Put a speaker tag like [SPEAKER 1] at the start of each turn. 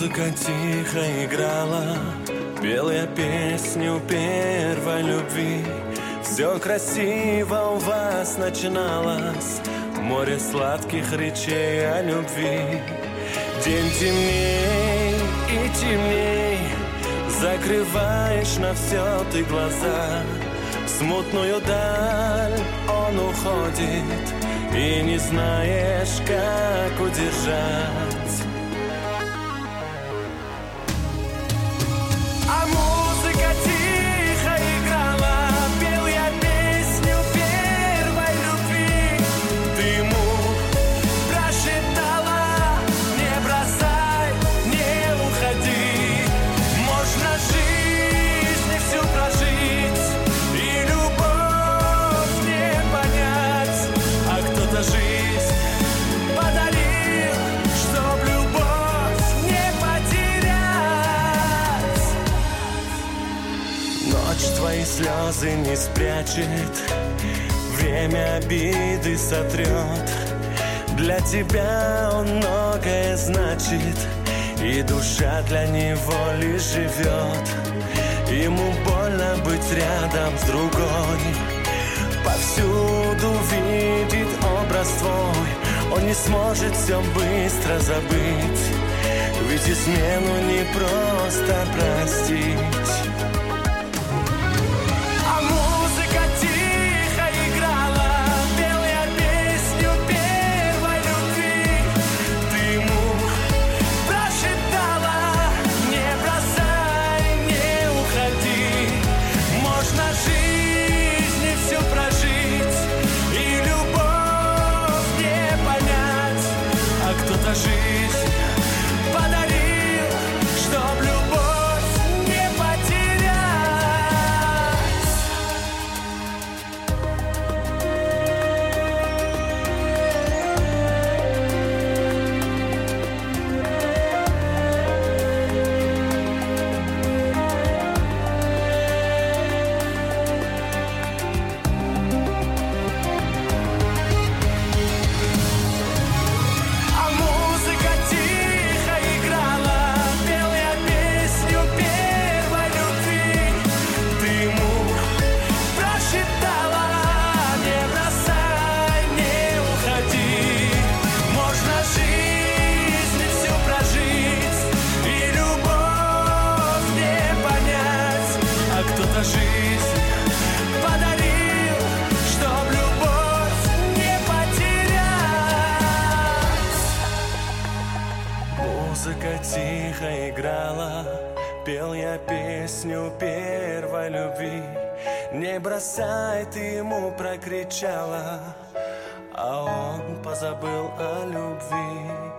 [SPEAKER 1] Музыка тихо играла, пел я песню первой любви. Все красиво у вас начиналось, море сладких речей о любви. День темней и темней, закрываешь на все ты глаза. В смутную даль он уходит, и не знаешь, как удержать. А музыка тихо играла, пел я песню первой любви. Ты ему прошептала: не бросай, не уходи. Можно жизнь всю прожить и любовь не понять, а кто-то жизнь подарил, чтоб любовь не потерять. Ночь твои слезы не спрячет, время обиды сотрет. Для тебя он многое значит, и душа для него лишь живет. Ему больно быть рядом с другой, повсюду видит образ твой. Он не сможет все быстро забыть, ведь измену не просто простить. А музыка тихо играла, пел я песню первой любви. Ты ему прошептала: не бросай, не уходи. Можно жизнь всю прожить и любовь не понять, а кто-то жизнь подарил, чтоб любовь не потерять. А музыка тихо играла, пел я песню первой любви. Ты ему прошептала: не бросай, не уходи. Можно жизнь всю прожить и любовь не понять, а кто-то жизнь подарил, чтоб любовь не потерять. Музыка тихо играла, пел я песню первой любви. Не бросай, ты ему прокричала, а он позабыл о любви.